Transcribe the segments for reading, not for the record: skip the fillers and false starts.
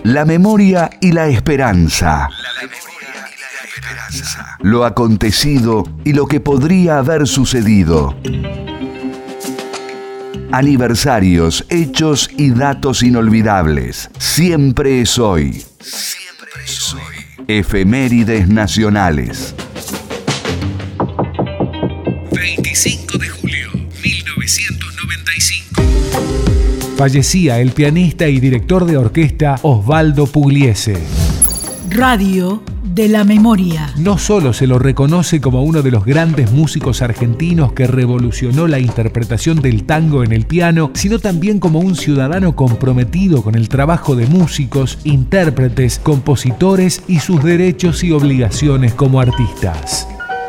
La memoria y la esperanza. Lo acontecido y lo que podría haber sucedido. Aniversarios, hechos y datos inolvidables. Siempre es hoy. Siempre es hoy. Efemérides nacionales. 25 de julio, 1995. Fallecía el pianista y director de orquesta Osvaldo Pugliese. Radio de la memoria. No solo se lo reconoce como uno de los grandes músicos argentinos que revolucionó la interpretación del tango en el piano, sino también como un ciudadano comprometido con el trabajo de músicos, intérpretes, compositores y sus derechos y obligaciones como artistas.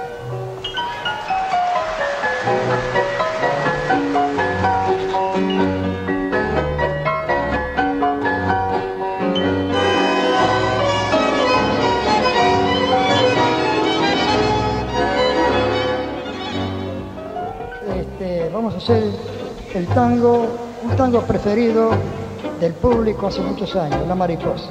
Vamos a hacer el tango, un tango preferido del público hace muchos años, La Mariposa.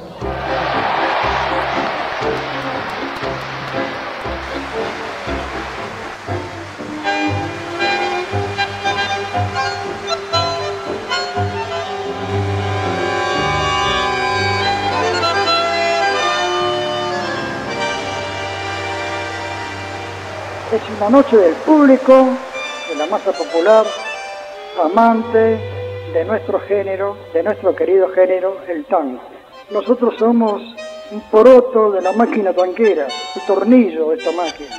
Es una noche del público, de la masa popular, amante de nuestro género, de nuestro querido género, el tango. Nosotros somos un poroto de la máquina tanquera, el tornillo de esta máquina.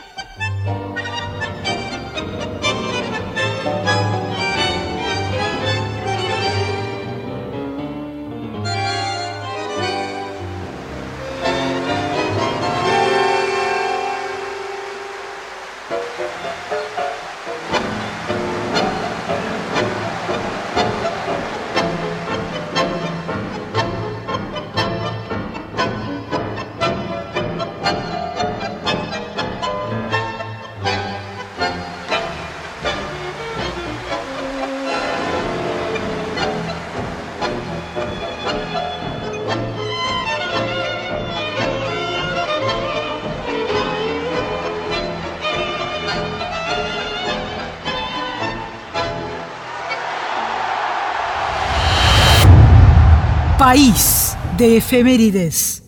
País de efemérides.